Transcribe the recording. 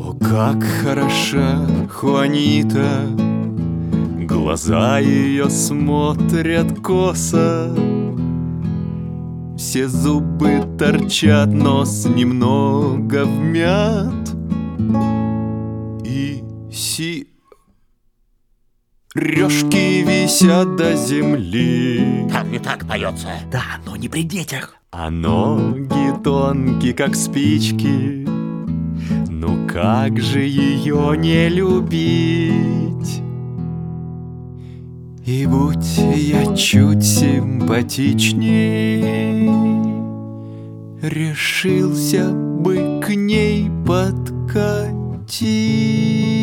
О, как хороша Хуанита! Глаза ее смотрят косо, все зубы торчат, нос немного вмят, и сережки висят до земли. Там не так поется. Да, но не при детях. А ноги тонкие, как спички. Ну как же ее не любить? И будь я чуть симпатичней, решился бы к ней подкатить.